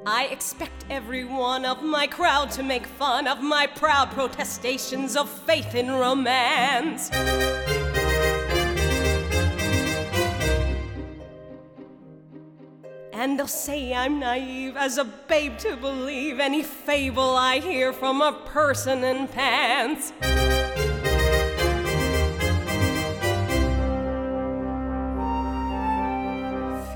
I expect every one of my crowd to make fun of my proud protestations of faith in romance. And they'll say I'm naive as a babe to believe any fable I hear from a person in pants.